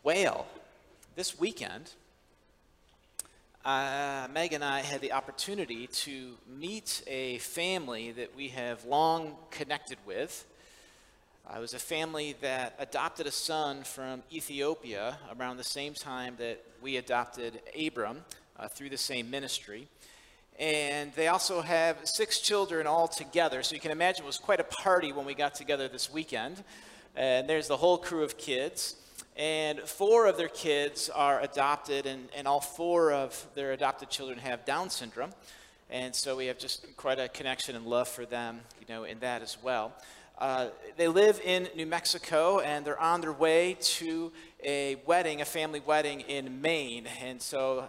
Well, this weekend, Meg and I had the opportunity to meet a family that we have long connected with. It was a family that adopted a son from Ethiopia around the same time that we adopted Abram through the same ministry. And they also have 6 children all together, so you can imagine it was quite a party when we got together this weekend. And there's the whole crew of kids. And 4 of their kids are adopted, and all 4 of their adopted children have Down syndrome. And so we have just quite a connection and love for them, in that as well. They live in New Mexico, and they're on their way to a family wedding in Maine. And so,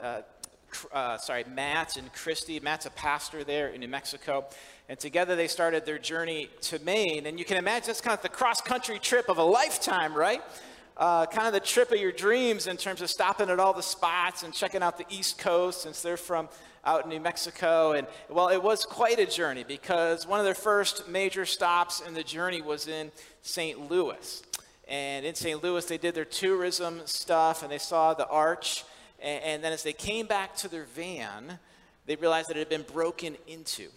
Matt and Christy. Matt's a pastor there in New Mexico. And together they started their journey to Maine. And you can imagine it's kind of the cross-country trip of a lifetime, right? Kind of the trip of your dreams in terms of stopping at all the spots and checking out the East Coast, since they're from out in New Mexico. And well, it was quite a journey, because one of their first major stops in the journey was in St. Louis. And in St. Louis, they did their tourism stuff, and they saw the arch. And then as they came back to their van, they realized that it had been broken into.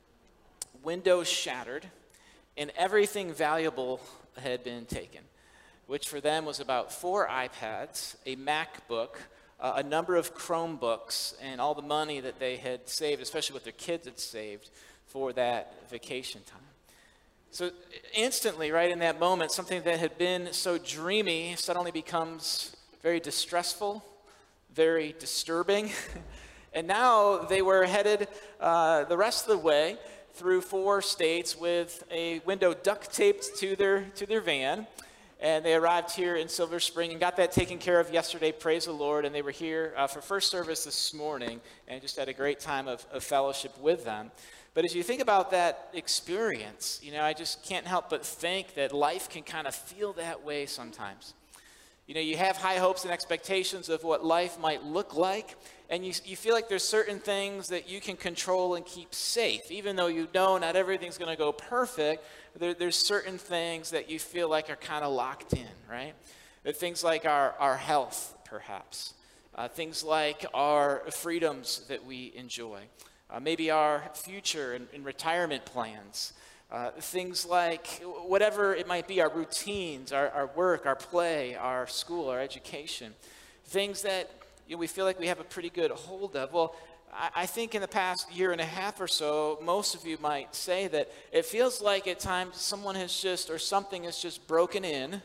Windows shattered, and everything valuable had been taken, which for them was about 4 iPads, a MacBook, a number of Chromebooks, and all the money that they had saved, especially what their kids had saved for that vacation time. So instantly, right in that moment, something that had been so dreamy suddenly becomes very distressful, very disturbing. And now they were headed the rest of the way through 4 states with a window duct taped to their van. And they arrived here in Silver Spring and got that taken care of yesterday, praise the Lord. And they were here for first service this morning and just had a great time of fellowship with them. But as you think about that experience, I just can't help but think that life can kind of feel that way sometimes. You have high hopes and expectations of what life might look like, and you feel like there's certain things that you can control and keep safe. Even though you know not everything's going to go perfect, there's certain things that you feel like are kind of locked in, right? Things like our health, perhaps. Things like our freedoms that we enjoy. Maybe our future and retirement plans. Things like whatever it might be, our routines, our work, our play, our school, our education. Things that we feel like we have a pretty good hold of. Well, I think in the past year and a half or so, most of you might say that it feels like at times someone has just, or something has just broken in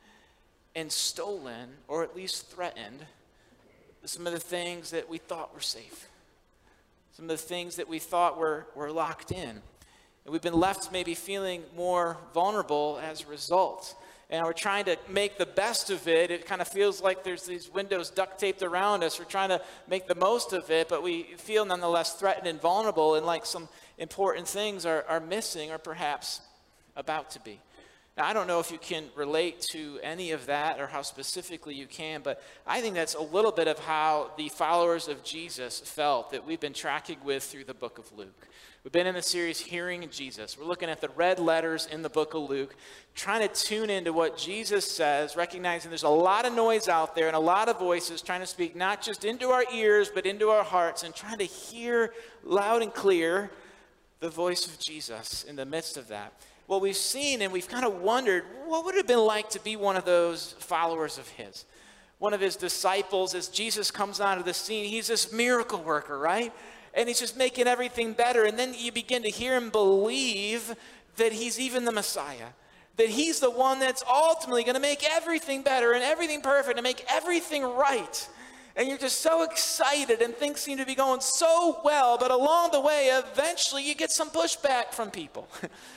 and stolen, or at least threatened, some of the things that we thought were safe. Some of the things that we thought were locked in. And we've been left maybe feeling more vulnerable as a result. And we're trying to make the best of it. It kind of feels like there's these windows duct taped around us. We're trying to make the most of it, but we feel nonetheless threatened and vulnerable, and like some important things are missing, or perhaps about to be. Now, I don't know if you can relate to any of that or how specifically you can, but I think that's a little bit of how the followers of Jesus felt that we've been tracking with through the book of Luke. We've been in the series Hearing Jesus. We're looking at the red letters in the book of Luke, trying to tune into what Jesus says, recognizing there's a lot of noise out there and a lot of voices trying to speak not just into our ears, but into our hearts, and trying to hear loud and clear the voice of Jesus in the midst of that. What we've seen, and we've kind of wondered, what would it have been like to be one of those followers of his? One of his disciples, as Jesus comes onto the scene, he's this miracle worker, right? And he's just making everything better. And then you begin to hear him believe that he's even the Messiah, that he's the one that's ultimately going to make everything better and everything perfect and make everything right. And you're just so excited, and things seem to be going so well, but along the way, eventually you get some pushback from people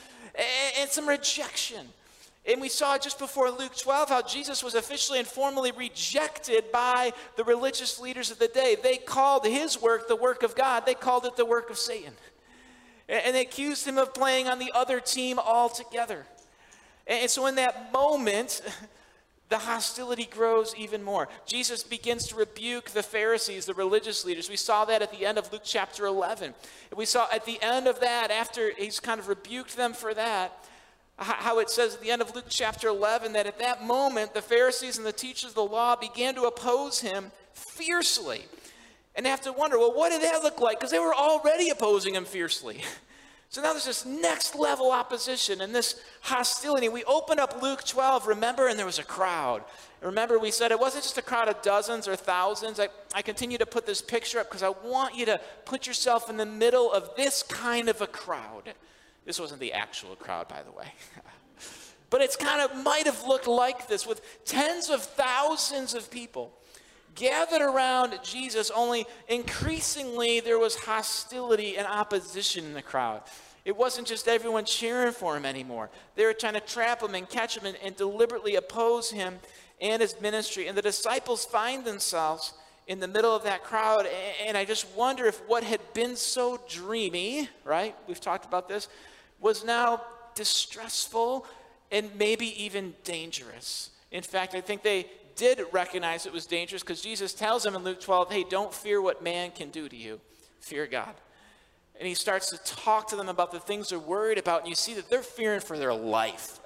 and some rejection. And we saw just before Luke 12 how Jesus was officially and formally rejected by the religious leaders of the day. They called his work the work of God. They called it the work of Satan. And they accused him of playing on the other team altogether. And so in that moment, the hostility grows even more. Jesus begins to rebuke the Pharisees, the religious leaders. We saw that at the end of Luke chapter 11. And we saw at the end of that, after he's kind of rebuked them for that, How it says at the end of Luke chapter 11 that at that moment, the Pharisees and the teachers of the law began to oppose him fiercely. And they have to wonder, well, what did that look like? Because they were already opposing him fiercely. So now there's this next level opposition and this hostility. We opened up Luke 12, remember, and there was a crowd. Remember, we said it wasn't just a crowd of dozens or thousands. I continue to put this picture up because I want you to put yourself in the middle of this kind of a crowd. This wasn't the actual crowd, by the way. But it's kind of might have looked like this, with tens of thousands of people gathered around Jesus, only increasingly there was hostility and opposition in the crowd. It wasn't just everyone cheering for him anymore. They were trying to trap him and catch him and deliberately oppose him and his ministry. And the disciples find themselves in the middle of that crowd. And I just wonder if what had been so dreamy, right? We've talked about this, was now distressful and maybe even dangerous. In fact, I think they did recognize it was dangerous because Jesus tells them in Luke 12, hey, don't fear what man can do to you. Fear God. And he starts to talk to them about the things they're worried about, and you see that they're fearing for their life.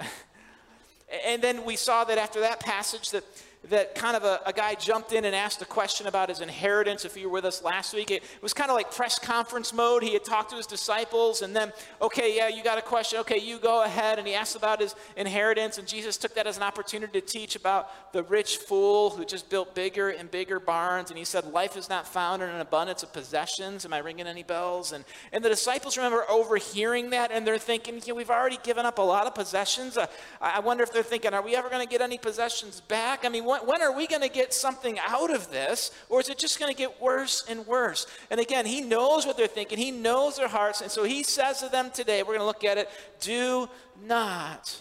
And then we saw that after that passage that kind of a guy jumped in and asked a question about his inheritance. If you were with us last week, it was kind of like press conference mode. He had talked to his disciples and then, okay, yeah, you got a question. Okay, you go ahead. And he asked about his inheritance, and Jesus took that as an opportunity to teach about the rich fool who just built bigger and bigger barns. And he said, life is not found in an abundance of possessions. Am I ringing any bells? And the disciples remember overhearing that, and they're thinking, yeah, we've already given up a lot of possessions. I wonder if they're thinking, are we ever going to get any possessions back? I mean, when are we going to get something out of this? Or is it just going to get worse and worse? And again, he knows what they're thinking. He knows their hearts. And so he says to them today, we're going to look at it, do not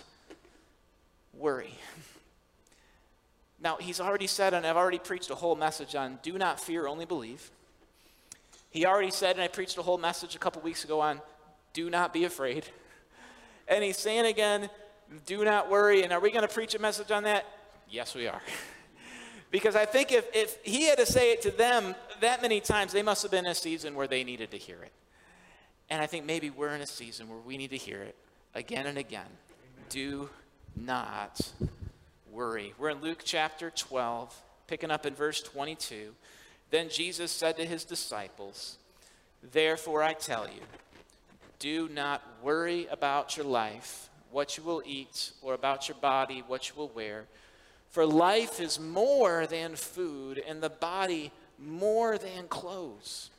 worry. Now, he's already said, and I've already preached a whole message on do not fear, only believe. He already said, and I preached a whole message a couple weeks ago on do not be afraid. And he's saying again, do not worry. And are we going to preach a message on that? Yes, we are. Because I think if he had to say it to them that many times, they must have been in a season where they needed to hear it. And I think maybe we're in a season where we need to hear it again and again. Do not worry. We're in Luke chapter 12, picking up in verse 22. Then Jesus said to his disciples, therefore I tell you, do not worry about your life, what you will eat, or about your body, what you will wear. For life is more than food, and the body more than clothes.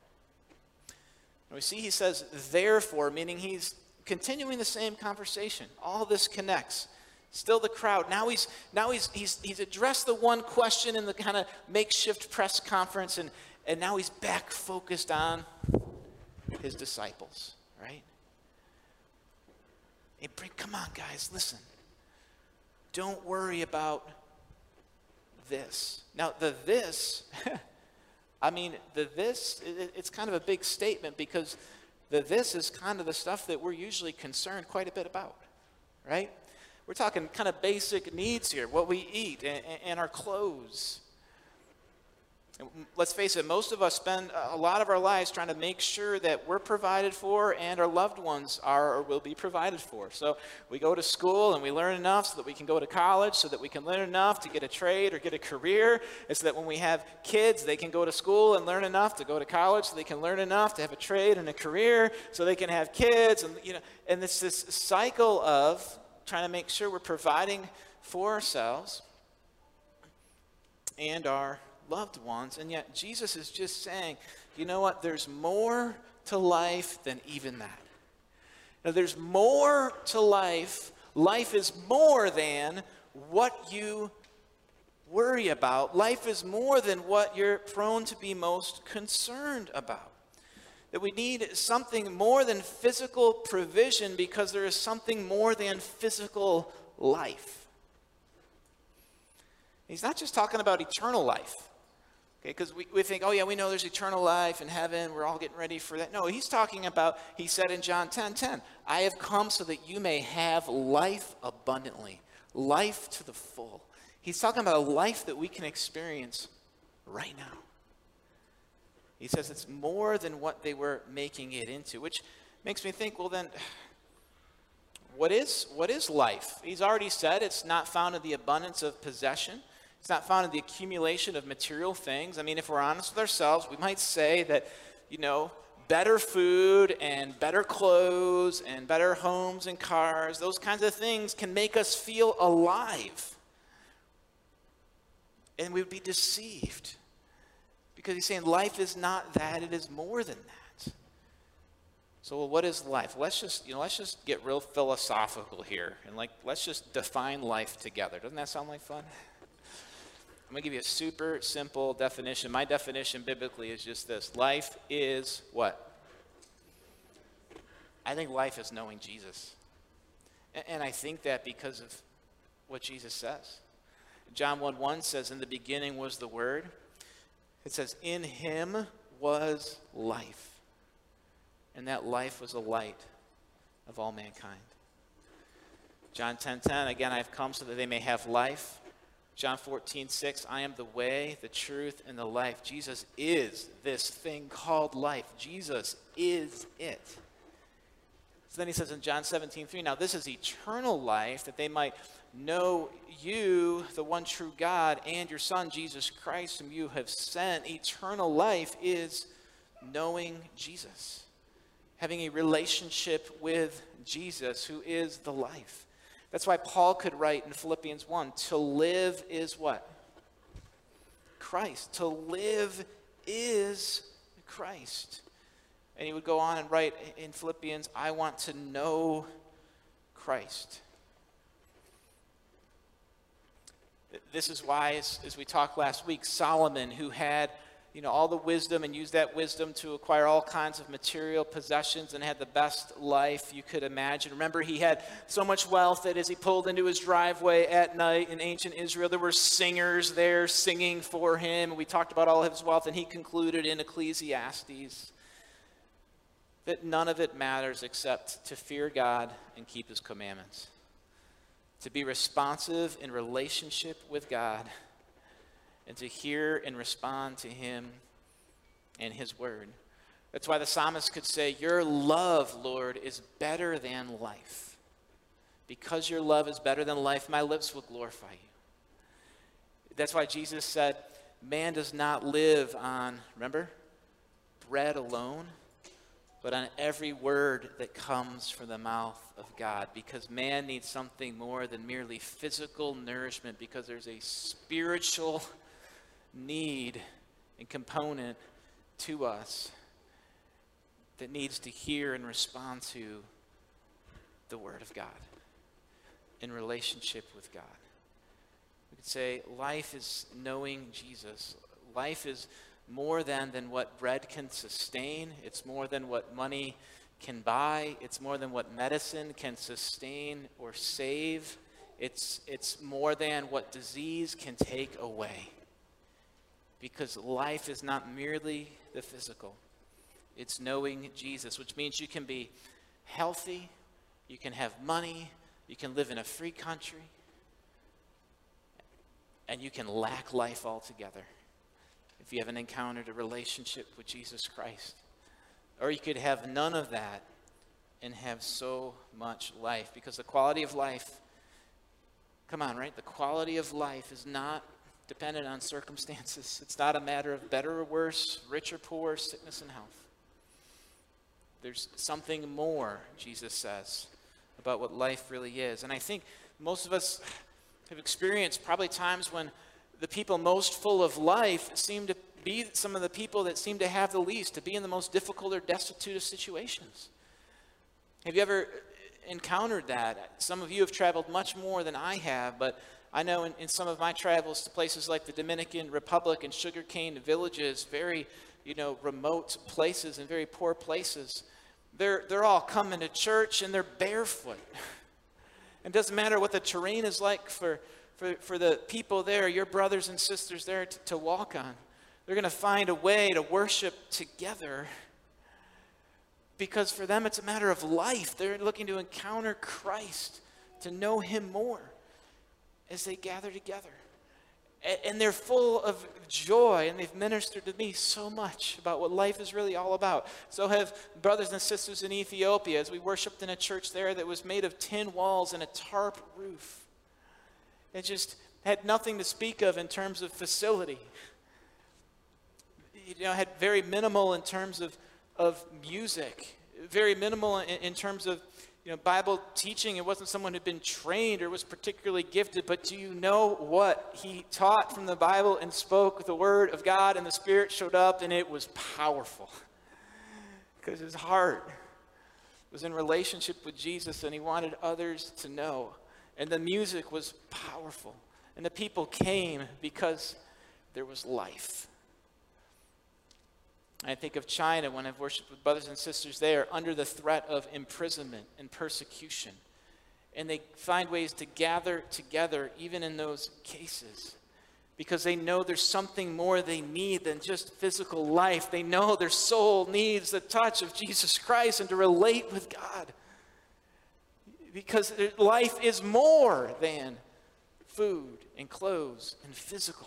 And we see he says, therefore, meaning he's continuing the same conversation. All this connects. Still the crowd. Now he's addressed the one question in the kind of makeshift press conference, and now he's back focused on his disciples, right? Hey, come on, guys, listen. Don't worry about this. Now, the this, I mean, the this, it's kind of a big statement because the this is kind of the stuff that we're usually concerned quite a bit about, right? We're talking kind of basic needs here, what we eat and our clothes. And let's face it, most of us spend a lot of our lives trying to make sure that we're provided for and our loved ones are or will be provided for. So we go to school and we learn enough so that we can go to college, so that we can learn enough to get a trade or get a career, and so that when we have kids, they can go to school and learn enough to go to college, so they can learn enough to have a trade and a career, so they can have kids. And and it's this cycle of trying to make sure we're providing for ourselves and our loved ones. And yet Jesus is just saying, you know what, there's more to life than even that. Now, there's more to life. Life is more than what you worry about. Life is more than what you're prone to be most concerned about. That we need something more than physical provision because there is something more than physical life. He's not just talking about eternal life. Okay, because we think, oh yeah, we know there's eternal life in heaven. We're all getting ready for that. No, he's talking about, he said in John 10:10, I have come so that you may have life abundantly, life to the full. He's talking about a life that we can experience right now. He says it's more than what they were making it into, which makes me think, well then, what is life? He's already said it's not found in the abundance of possession. It's not found in the accumulation of material things. I mean, if we're honest with ourselves, we might say that, better food and better clothes and better homes and cars, those kinds of things can make us feel alive. And we would be deceived. Because he's saying life is not that, it is more than that. So what is life? Let's just get real philosophical here. And let's just define life together. Doesn't that sound like fun? I'm going to give you a super simple definition. My definition biblically is just this. Life is what? I think life is knowing Jesus. And I think that because of what Jesus says. John 1:1 says, in the beginning was the Word. It says, in him was life. And that life was the light of all mankind. John 10:10, again, I have come so that they may have life. John 14:6, I am the way, the truth, and the life. Jesus is this thing called life. Jesus is it. So then he says in John 17:3, now this is eternal life, that they might know you, the one true God, and your Son, Jesus Christ, whom you have sent. Eternal life is knowing Jesus, having a relationship with Jesus, who is the life. That's why Paul could write in Philippians 1, to live is what? Christ. To live is Christ. And he would go on and write in Philippians, I want to know Christ. This is why, as we talked last week, Solomon, who had all the wisdom and used that wisdom to acquire all kinds of material possessions and had the best life you could imagine. Remember, he had so much wealth that as he pulled into his driveway at night in ancient Israel, there were singers there singing for him. And we talked about all of his wealth, and he concluded in Ecclesiastes that none of it matters except to fear God and keep his commandments. To be responsive in relationship with God, and to hear and respond to him and his word. That's why the psalmist could say, your love, Lord, is better than life. Because your love is better than life, my lips will glorify you. That's why Jesus said, man does not live on, remember, bread alone, but on every word that comes from the mouth of God. Because man needs something more than merely physical nourishment, because there's a spiritual need and component to us that needs to hear and respond to the Word of God in relationship with God. We could say life is knowing Jesus. Life is more than what bread can sustain. It's more than what money can buy. It's more than what medicine can sustain or save. It's more than what disease can take away. Because life is not merely the physical. It's knowing Jesus, which means you can be healthy, you can have money, you can live in a free country, and you can lack life altogether if you haven't encountered a relationship with Jesus Christ. Or you could have none of that and have so much life. Because the quality of life, come on, right? The quality of life is not dependent on circumstances. It's not a matter of better or worse, rich or poor, sickness and health. There's something more, Jesus says, about what life really is. And I think most of us have experienced probably times when the people most full of life seem to be some of the people that seem to have the least, to be in the most difficult or destitute of situations. Have you ever encountered that? Some of you have traveled much more than I have, but I know in some of my travels to places like the Dominican Republic and sugarcane villages, very, remote places and very poor places, they're all coming to church and they're barefoot. It doesn't matter what the terrain is like for the people there, your brothers and sisters there to walk on. They're going to find a way to worship together, because for them it's a matter of life. They're looking to encounter Christ, to know him more as they gather together. And they're full of joy, and they've ministered to me so much about what life is really all about. So have brothers and sisters in Ethiopia, as we worshiped in a church there that was made of tin walls and a tarp roof. It just had nothing to speak of in terms of facility. Had very minimal in terms of music, very minimal in terms of Bible teaching. It wasn't someone who'd been trained or was particularly gifted, but do you know what he taught from the Bible and spoke the word of God, and the Spirit showed up, and it was powerful because his heart was in relationship with Jesus, and he wanted others to know. And the music was powerful, and the people came because there was life. I think of China when I've worshiped with brothers and sisters there under the threat of imprisonment and persecution. And they find ways to gather together even in those cases because they know there's something more they need than just physical life. They know their soul needs the touch of Jesus Christ and to relate with God. Because life is more than food and clothes and physical.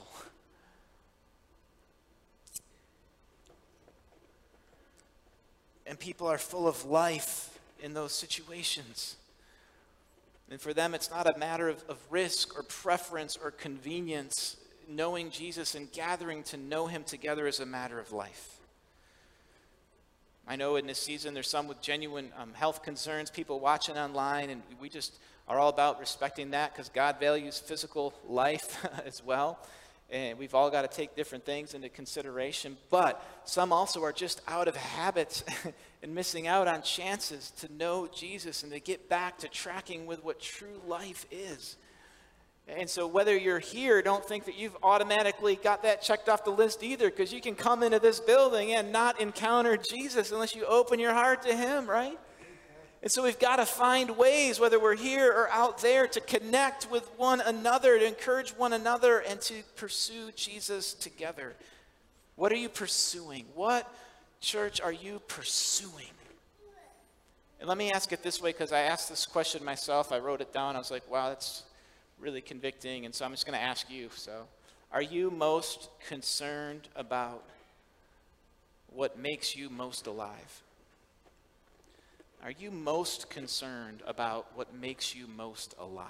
And people are full of life in those situations. And for them, it's not a matter of risk or preference or convenience. Knowing Jesus and gathering to know him together is a matter of life. I know in this season there's some with genuine health concerns, people watching online, and we just are all about respecting that because God values physical life as well. And we've all got to take different things into consideration. But some also are just out of habit and missing out on chances to know Jesus and to get back to tracking with what true life is. And so whether you're here, don't think that you've automatically got that checked off the list either, because you can come into this building and not encounter Jesus unless you open your heart to him, right? And so we've got to find ways, whether we're here or out there, to connect with one another, to encourage one another, and to pursue Jesus together. What are you pursuing? What, church, are you pursuing? And let me ask it this way, because I asked this question myself. I wrote it down. I was like, wow, that's really convicting. And so I'm just going to ask you. So, are you most concerned about what makes you most alive? Are you most concerned about what makes you most alive?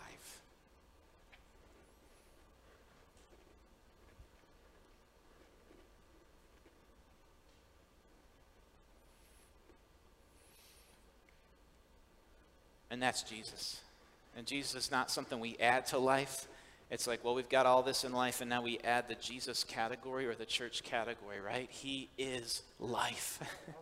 And that's Jesus. And Jesus is not something we add to life. It's like, well, we've got all this in life, and now we add the Jesus category or the church category, right? He is life.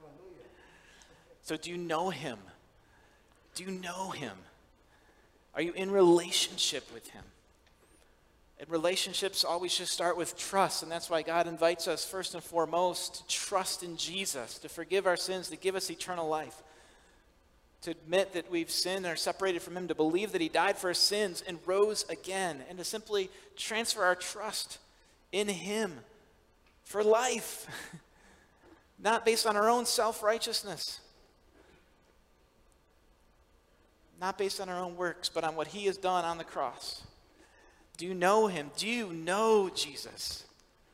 So do you know him? Do you know him? Are you in relationship with him? And relationships always should start with trust, and that's why God invites us first and foremost to trust in Jesus, to forgive our sins, to give us eternal life, to admit that we've sinned and are separated from him, to believe that he died for our sins and rose again, and to simply transfer our trust in him for life, not based on our own self-righteousness. Not based on our own works, but on what he has done on the cross. Do you know him? Do you know Jesus?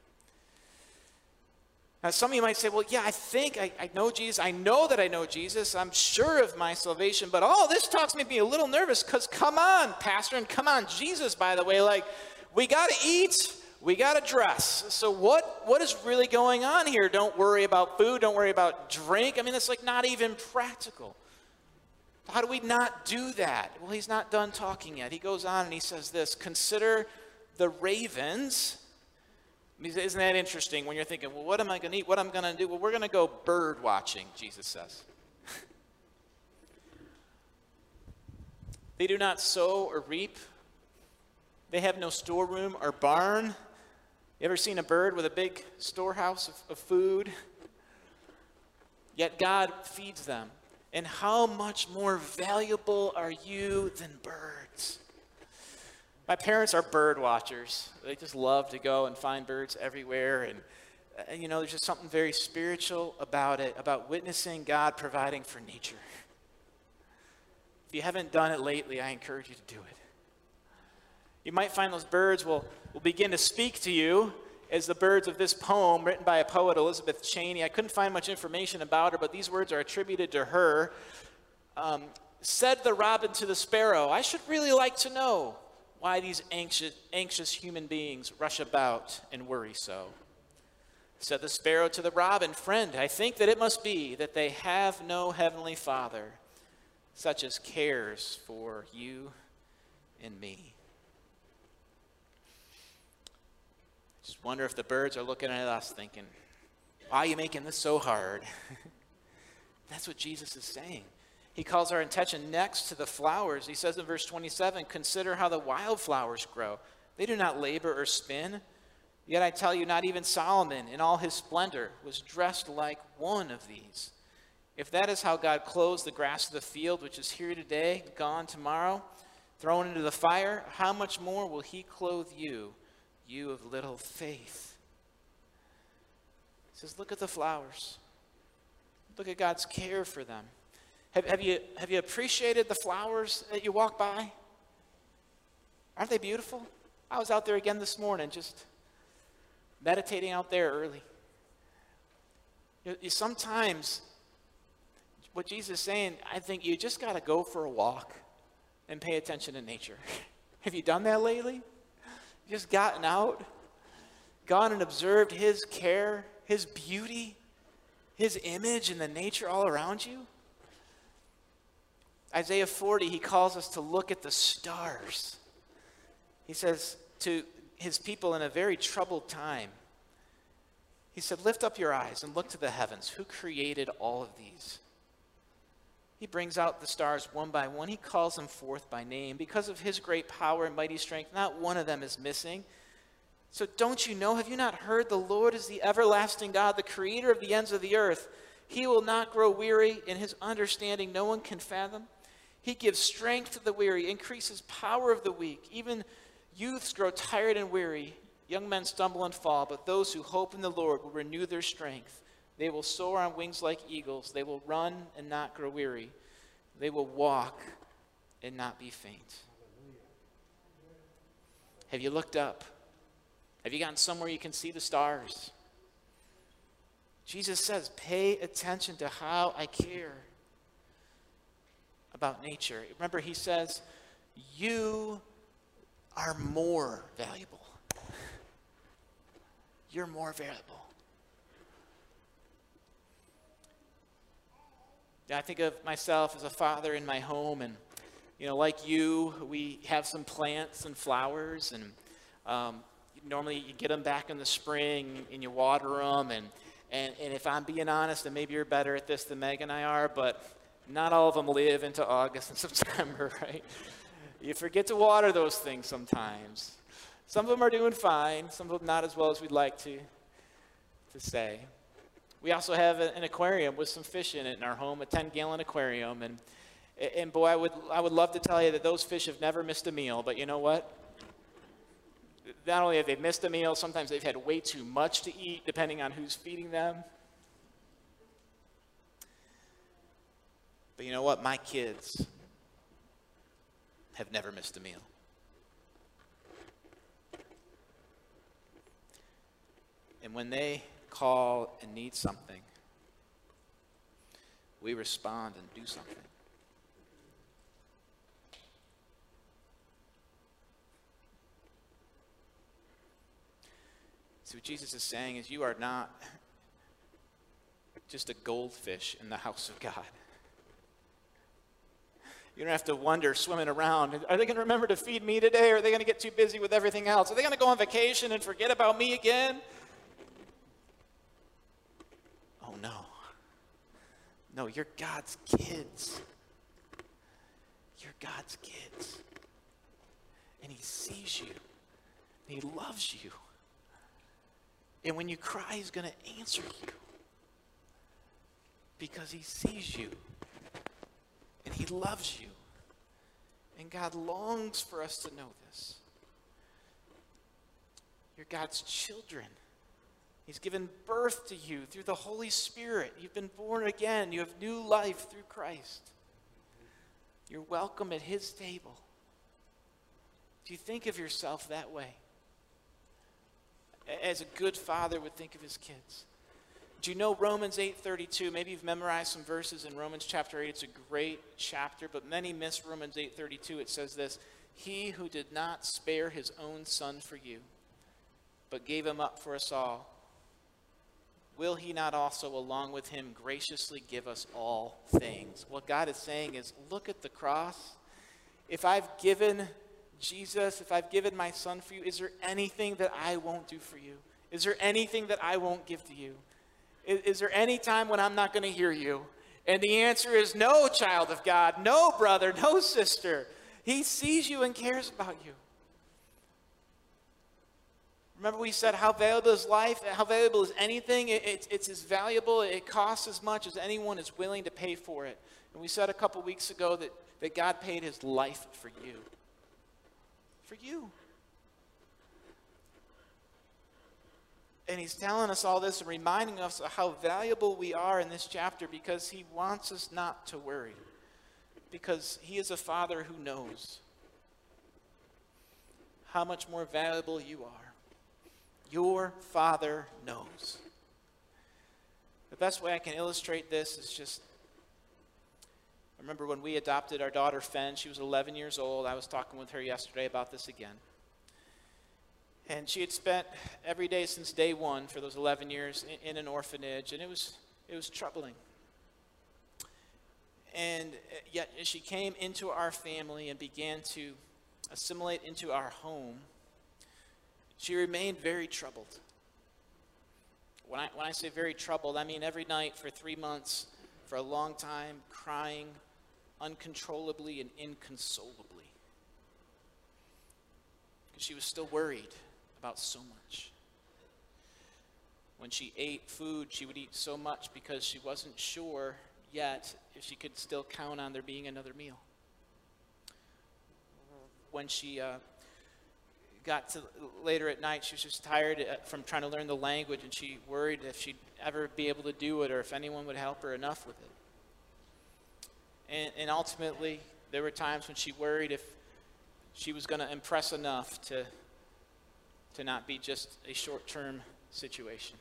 Now, some of you might say, well, yeah, I think I know Jesus. I know that I know Jesus. I'm sure of my salvation. But, this talks me to be a little nervous because come on, Pastor, and come on, Jesus, by the way. Like, we got to eat. We got to dress. So what is really going on here? Don't worry about food. Don't worry about drink. I mean, it's like not even practical. How do we not do that? Well, he's not done talking yet. He goes on and he says this, consider the ravens. Isn't that interesting when you're thinking, well, what am I going to eat? What am I going to do? Well, we're going to go bird watching, Jesus says. They do not sow or reap. They have no storeroom or barn. You ever seen a bird with a big storehouse of food? Yet God feeds them. And how much more valuable are you than birds? My parents are bird watchers. They just love to go and find birds everywhere. And there's just something very spiritual about it, about witnessing God providing for nature. If you haven't done it lately, I encourage you to do it. You might find those birds will begin to speak to you as the birds of this poem written by a poet, Elizabeth Cheney. I couldn't find much information about her, but these words are attributed to her. Said the robin to the sparrow, I should really like to know why these anxious human beings rush about and worry so. Said the sparrow to the robin, friend, I think that it must be that they have no heavenly Father, such as cares for you and me. Just wonder if the birds are looking at us thinking, why are you making this so hard? That's what Jesus is saying. He calls our attention next to the flowers. He says in verse 27, consider how the wildflowers grow. They do not labor or spin. Yet I tell you, not even Solomon in all his splendor was dressed like one of these. If that is how God clothes the grass of the field, which is here today, gone tomorrow, thrown into the fire, how much more will he clothe you, you of little faith? He says, look at the flowers. Look at God's care for them. Have you appreciated the flowers that you walk by? Aren't they beautiful? I was out there again this morning, just meditating out there early. Sometimes, what Jesus is saying, I think you just got to go for a walk and pay attention to nature. Have you done that lately? You just gotten out, gone and observed his care, his beauty, his image and the nature all around you? Isaiah 40, he calls us to look at the stars. He says to his people in a very troubled time, he said, lift up your eyes and look to the heavens. Who created all of these? He brings out the stars one by one. He calls them forth by name. Because of his great power and mighty strength, not one of them is missing. So don't you know, have you not heard the Lord is the everlasting God, the creator of the ends of the earth? He will not grow weary, in his understanding no one can fathom. He gives strength to the weary, increases power of the weak. Even youths grow tired and weary. Young men stumble and fall, but those who hope in the Lord will renew their strength. They will soar on wings like eagles. They will run and not grow weary. They will walk and not be faint. Have you looked up? Have you gotten somewhere you can see the stars? Jesus says, pay attention to how I care about nature. Remember, he says, you are more valuable. You're more valuable. I think of myself as a father in my home, and like you, we have some plants and flowers, and normally you get them back in the spring and you water them, and if I'm being honest, and maybe you're better at this than Meg and I are, but not all of them live into August and September, right? You forget to water those things sometimes. Some of them are doing fine, some of them not as well as we'd like to say. We also have an aquarium with some fish in it in our home, a 10-gallon aquarium, and boy, I would love to tell you that those fish have never missed a meal, but you know what? Not only have they missed a meal, sometimes they've had way too much to eat, depending on who's feeding them. But you know what? My kids have never missed a meal. And when they call and need something, we respond and do something. So what Jesus is saying is you are not just a goldfish in the house of God. You don't have to wonder, swimming around, are they going to remember to feed me today, or are they going to get too busy with everything else? Are they going to go on vacation and forget about me again? Oh, no. No, you're God's kids. You're God's kids. And he sees you. And he loves you. And when you cry, he's going to answer you. Because he sees you. And he loves you. And God longs for us to know this. You're God's children. He's given birth to you through the Holy Spirit. You've been born again. You have new life through Christ. You're welcome at his table. Do you think of yourself that way? As a good father would think of his kids. Do you know Romans 8:32? Maybe you've memorized some verses in Romans chapter 8. It's a great chapter, but many miss Romans 8:32. It says this, "He who did not spare his own son for you, but gave him up for us all, will he not also along with him graciously give us all things?" What God is saying is, look at the cross. If I've given Jesus, if I've given my son for you, is there anything that I won't do for you? Is there anything that I won't give to you? Is there any time when I'm not going to hear you? And the answer is no, child of God, no, brother, no, sister. He sees you and cares about you. Remember we said how valuable is life, how valuable is anything? It's as valuable, it costs as much as anyone is willing to pay for it. And we said a couple weeks ago that God paid his life for you. For you. And he's telling us all this and reminding us of how valuable we are in this chapter because he wants us not to worry. Because he is a father who knows how much more valuable you are. Your father knows. The best way I can illustrate this is just, I remember when we adopted our daughter Fen, she was 11 years old. I was talking with her yesterday about this again. And she had spent every day since day one for those 11 years in an orphanage, and it was troubling. And yet as she came into our family and began to assimilate into our home, she remained very troubled. When I say very troubled, I mean every night for 3 months, for a long time, crying uncontrollably and inconsolably. Because she was still worried about so much. When she ate food, she would eat so much because she wasn't sure yet if she could still count on there being another meal. When she got to later at night, she was just tired from trying to learn the language, and she worried if she'd ever be able to do it or if anyone would help her enough with it. And ultimately, there were times when she worried if she was going to impress enough to not be just a short-term situation.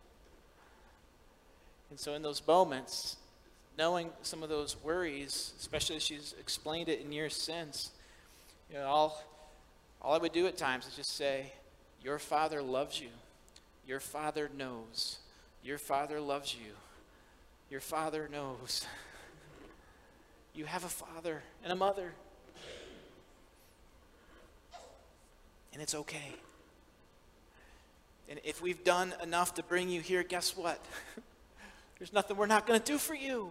And so in those moments, knowing some of those worries, especially as she's explained it in years since, you know, all I would do at times is just say, your father loves you. Your father knows. Your father loves you. Your father knows. You have a father and a mother. And it's okay. And if we've done enough to bring you here, guess what? There's nothing we're not going to do for you.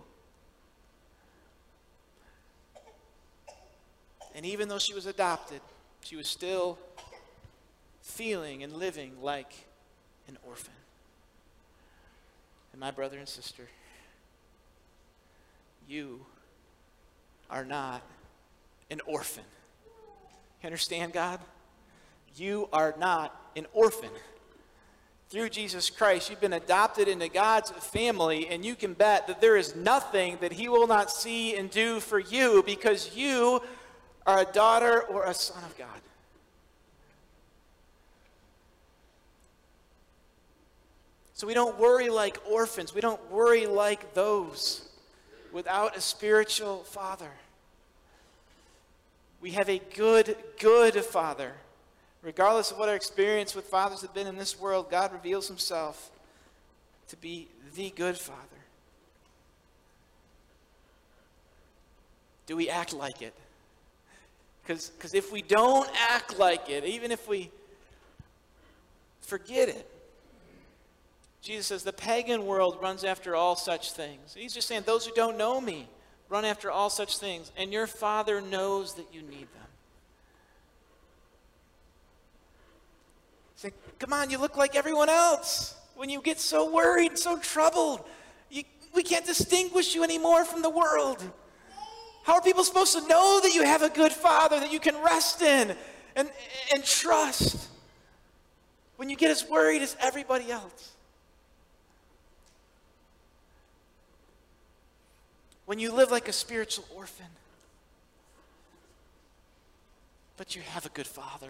And even though she was adopted, she was still feeling and living like an orphan. And my brother and sister, you are not an orphan. You understand, God? You are not an orphan. Through Jesus Christ, you've been adopted into God's family, and you can bet that there is nothing that he will not see and do for you because you are a daughter or a son of God. So we don't worry like orphans. We don't worry like those without a spiritual father. We have a good father. Regardless of what our experience with fathers have been in this world, God reveals himself to be the good father. Do we act like it? Because if we don't act like it, even if we forget it, Jesus says the pagan world runs after all such things. He's just saying those who don't know me run after all such things, and your Father knows that you need them. Say, come on, you look like everyone else. When you get so worried, so troubled, we can't distinguish you anymore from the world. How are people supposed to know that you have a good Father that you can rest in and trust when you get as worried as everybody else? When you live like a spiritual orphan. but you have a good Father.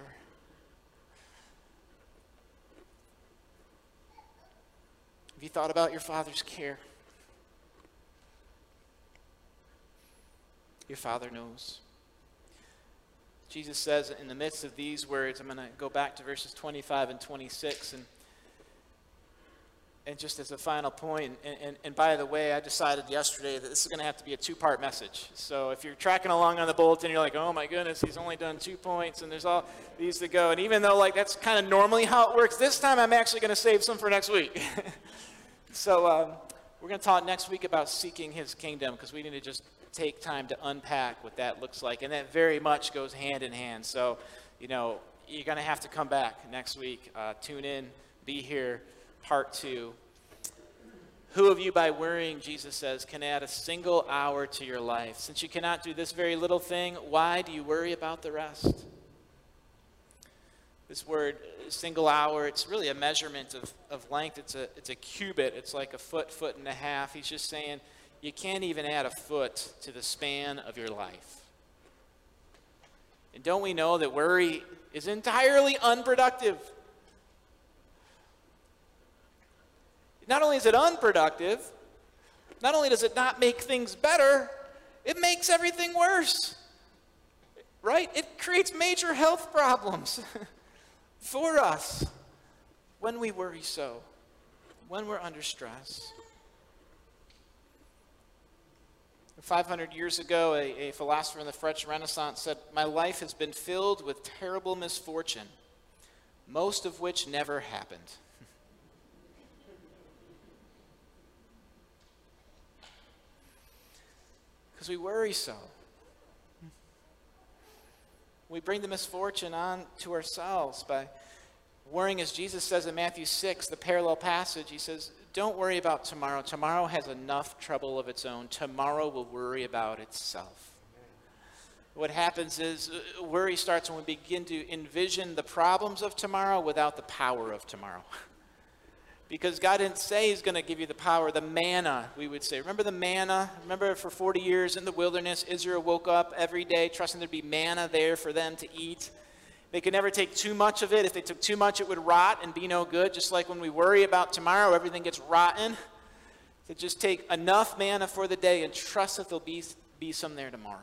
Have you thought about your Father's care? Your Father knows. Jesus says in the midst of these words, I'm going to go back to verses 25 and 26, and just as a final point, and by the way, I decided yesterday that this is going to have to be a two-part message. So if you're tracking along on the bulletin, you're like, oh my goodness, he's only done 2 points, and there's all these to go. And even though that's kind of normally how it works, this time I'm actually going to save some for next week. So we're going to talk next week about seeking his kingdom, because we need to just take time to unpack what that looks like. And that very much goes hand in hand. So, you're going to have to come back next week. Tune in, be here, part 2. Who of you by worrying, Jesus says, can add a single hour to your life? Since you cannot do this very little thing, why do you worry about the rest? This word, single hour, it's really a measurement of length. It's a cubit. It's like a foot and a half. He's just saying, you can't even add a foot to the span of your life. And don't we know that worry is entirely unproductive? Not only is it unproductive, not only does it not make things better, it makes everything worse. Right? It creates major health problems for us when we worry so, when we're under stress. 500 years ago, a philosopher in the French Renaissance said, "My life has been filled with terrible misfortune, most of which never happened." Because we worry so. We bring the misfortune on to ourselves by worrying, as Jesus says in Matthew 6, the parallel passage. He says, don't worry about tomorrow. Tomorrow has enough trouble of its own. Tomorrow will worry about itself. What happens is worry starts when we begin to envision the problems of tomorrow without the power of tomorrow. Because God didn't say he's going to give you the power, the manna, we would say. Remember the manna? Remember for 40 years in the wilderness, Israel woke up every day trusting there'd be manna there for them to eat. They could never take too much of it. If they took too much, it would rot and be no good. Just like when we worry about tomorrow, everything gets rotten. To just take enough manna for the day and trust that there'll be some there tomorrow.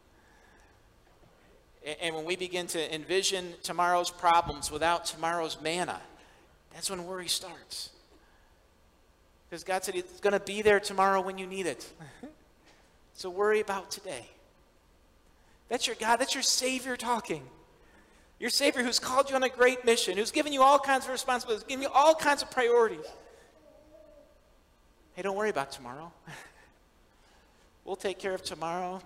And when we begin to envision tomorrow's problems without tomorrow's manna, that's when worry starts. Because God said it's going to be there tomorrow when you need it. So worry about today. That's your God. That's your Savior talking. Your Savior who's called you on a great mission, who's given you all kinds of responsibilities, given you all kinds of priorities. Hey, don't worry about tomorrow. We'll take care of tomorrow.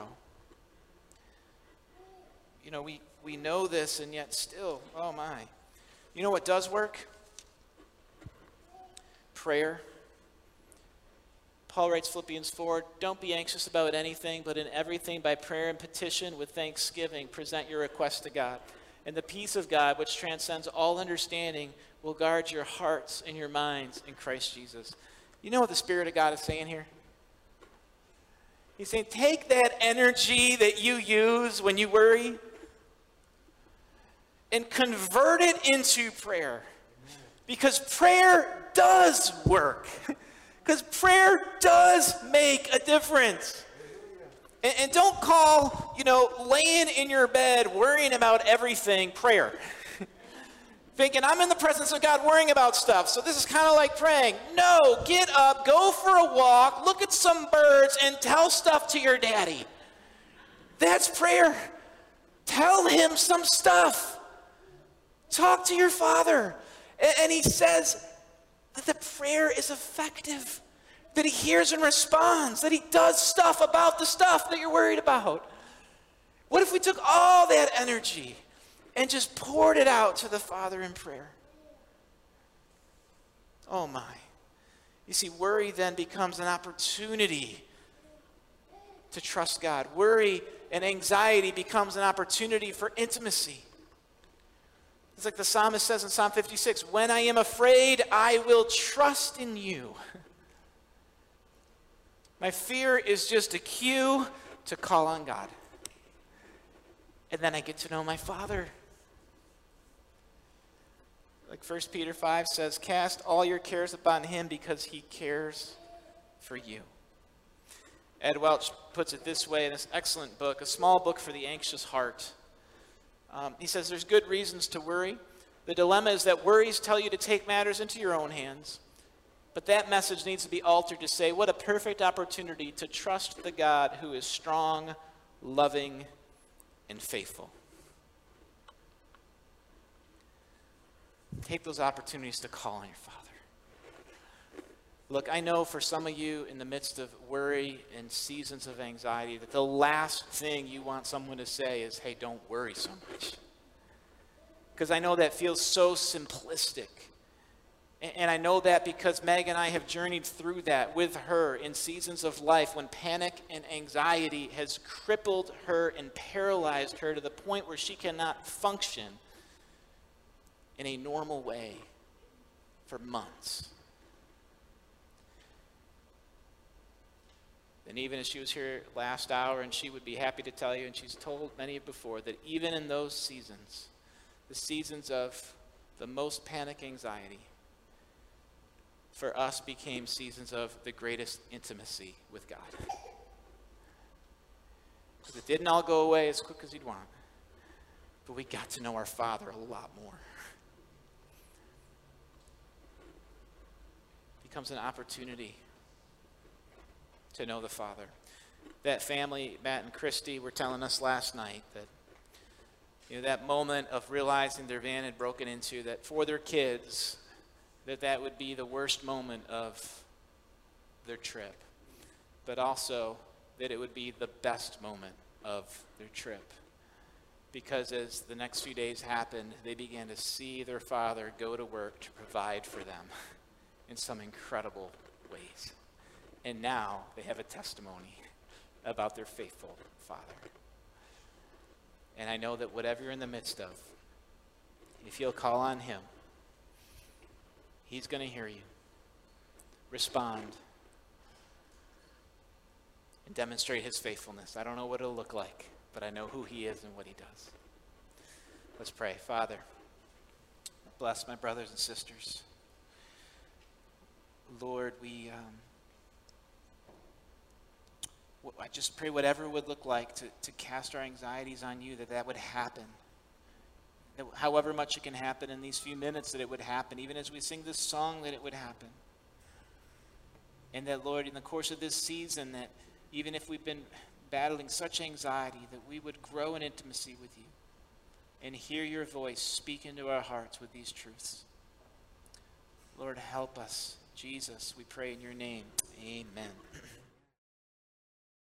You know, we know this, and yet still, oh my. You know what does work? Prayer. Paul writes Philippians 4, don't be anxious about anything, but in everything by prayer and petition with thanksgiving, present your requests to God. And the peace of God, which transcends all understanding, will guard your hearts and your minds in Christ Jesus. You know what the Spirit of God is saying here? He's saying, take that energy that you use when you worry and convert it into prayer. Because prayer does work. Because prayer does make a difference. And don't call, laying in your bed, worrying about everything, prayer. Thinking, I'm in the presence of God worrying about stuff, so this is kind of like praying. No, get up, go for a walk, look at some birds, and tell stuff to your daddy. That's prayer. Tell him some stuff. Talk to your father. And he says that the prayer is effective, that he hears and responds, that he does stuff about the stuff that you're worried about. What if we took all that energy and just poured it out to the Father in prayer? Oh my. You see, worry then becomes an opportunity to trust God. Worry and anxiety becomes an opportunity for intimacy. It's like the psalmist says in Psalm 56, when I am afraid, I will trust in you. My fear is just a cue to call on God. And then I get to know my Father. Like 1 Peter 5 says, cast all your cares upon him because he cares for you. Ed Welch puts it this way in this excellent book, A Small Book for the Anxious Heart. He says there's good reasons to worry. The dilemma is that worries tell you to take matters into your own hands. But that message needs to be altered to say, what a perfect opportunity to trust the God who is strong, loving, and faithful. Take those opportunities to call on your Father. Look, I know for some of you in the midst of worry and seasons of anxiety that the last thing you want someone to say is, hey, don't worry so much. Because I know that feels so simplistic. And I know that because Meg and I have journeyed through that with her in seasons of life when panic and anxiety has crippled her and paralyzed her to the point where she cannot function in a normal way for months. And even as she was here last hour, and she would be happy to tell you, and she's told many before, that even in those seasons, the seasons of the most panic anxiety, for us became seasons of the greatest intimacy with God. Because it didn't all go away as quick as you'd want, but we got to know our Father a lot more. It becomes an opportunity to know the Father. That family, Matt and Christy, were telling us last night that, that moment of realizing their van had broken into, that for their kids, that would be the worst moment of their trip, but also that it would be the best moment of their trip. Because as the next few days happened, they began to see their Father go to work to provide for them in some incredible ways. And now they have a testimony about their faithful Father. And I know that whatever you're in the midst of, if you'll call on him, he's going to hear you, respond, and demonstrate his faithfulness. I don't know what it'll look like, but I know who he is and what he does. Let's pray. Father, bless my brothers and sisters. Lord, I just pray whatever it would look like to cast our anxieties on you, that would happen. That however much it can happen in these few minutes, that it would happen. Even as we sing this song, that it would happen. And that, Lord, in the course of this season, that even if we've been battling such anxiety, that we would grow in intimacy with you and hear your voice speak into our hearts with these truths. Lord, help us. Jesus, we pray in your name. Amen.